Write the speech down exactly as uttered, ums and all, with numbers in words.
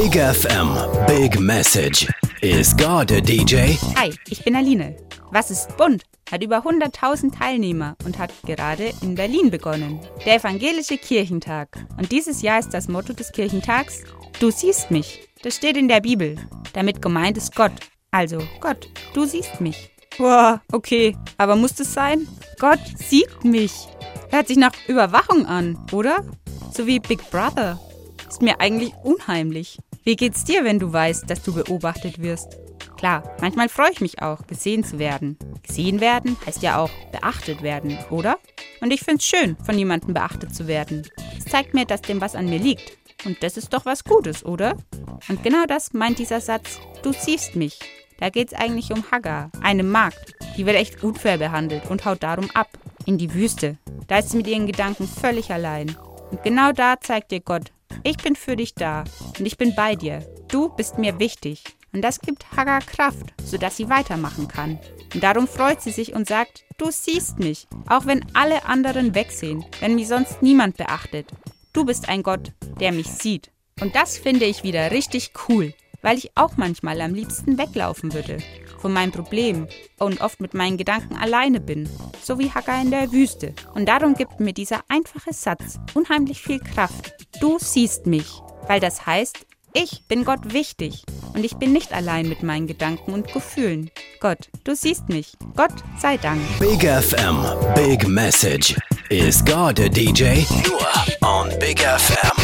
Big F M, Big Message. Is God a D J? Hi, ich bin Aline. Was ist bunt? Hat über hunderttausend Teilnehmer und hat gerade in Berlin begonnen. Der evangelische Kirchentag. Und dieses Jahr ist das Motto des Kirchentags: Du siehst mich. Das steht in der Bibel. Damit gemeint ist Gott. Also, Gott, du siehst mich. Boah, okay, aber muss das sein? Gott sieht mich. Hört sich nach Überwachung an, oder? So wie Big Brother. Ist mir eigentlich unheimlich. Wie geht's dir, wenn du weißt, dass du beobachtet wirst? Klar, manchmal freue ich mich auch, gesehen zu werden. Gesehen werden heißt ja auch beachtet werden, oder? Und ich find's schön, von jemandem beachtet zu werden. Es zeigt mir, dass dem was an mir liegt. Und das ist doch was Gutes, oder? Und genau das meint dieser Satz: Du siehst mich. Da geht's eigentlich um Hagar, eine Magd. Die wird echt unfair behandelt und haut darum ab. In die Wüste. Da ist sie mit ihren Gedanken völlig allein. Und genau da zeigt dir Gott: Ich bin für dich da und ich bin bei dir. Du bist mir wichtig. Und das gibt Hagar Kraft, sodass sie weitermachen kann. Und darum freut sie sich und sagt: Du siehst mich, auch wenn alle anderen wegsehen, wenn mich sonst niemand beachtet. Du bist ein Gott, der mich sieht. Und das finde ich wieder richtig cool, weil ich auch manchmal am liebsten weglaufen würde von meinem Problem und oft mit meinen Gedanken alleine bin, so wie Hagar in der Wüste. Und darum gibt mir dieser einfache Satz unheimlich viel Kraft. Du siehst mich, weil das heißt, ich bin Gott wichtig und ich bin nicht allein mit meinen Gedanken und Gefühlen. Gott, du siehst mich. Gott sei Dank. Big F M, Big Message. Is God a D J? Nur on Big F M.